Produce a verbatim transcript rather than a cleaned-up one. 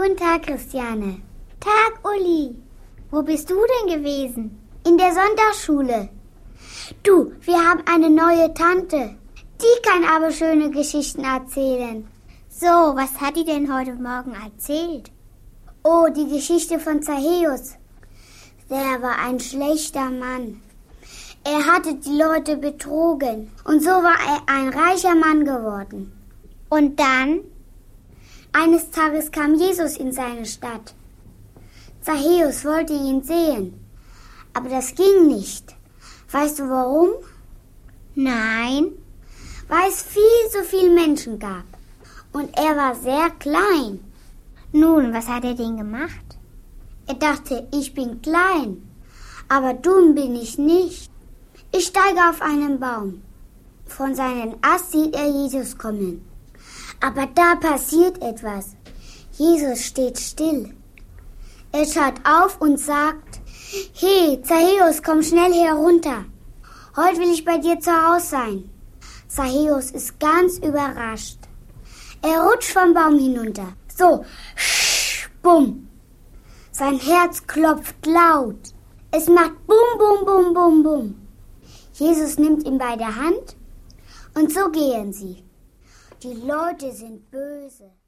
Guten Tag, Christiane. Tag, Uli. Wo bist du denn gewesen? In der Sonntagsschule. Du, wir haben eine neue Tante. Die kann aber schöne Geschichten erzählen. So, was hat die denn heute Morgen erzählt? Oh, die Geschichte von Zachäus. Der war ein schlechter Mann. Er hatte die Leute betrogen und so war er ein reicher Mann geworden. Und dann? Eines Tages kam Jesus in seine Stadt. Zachäus wollte ihn sehen, aber das ging nicht. Weißt du warum? Nein. Weil es viel zu viele Menschen gab und er war sehr klein. Nun, was hat er denn gemacht? Er dachte, ich bin klein, aber dumm bin ich nicht. Ich steige auf einen Baum. Von seinem Ast sieht er Jesus kommen. Aber da passiert etwas. Jesus steht still. Er schaut auf und sagt, hey, Zachäus, komm schnell herunter. Heute will ich bei dir zu Hause sein. Zachäus ist ganz überrascht. Er rutscht vom Baum hinunter. So, sch, bumm. Sein Herz klopft laut. Es macht bum, bum, bum, bum, bum. Jesus nimmt ihn bei der Hand und so gehen sie. Die Leute sind böse.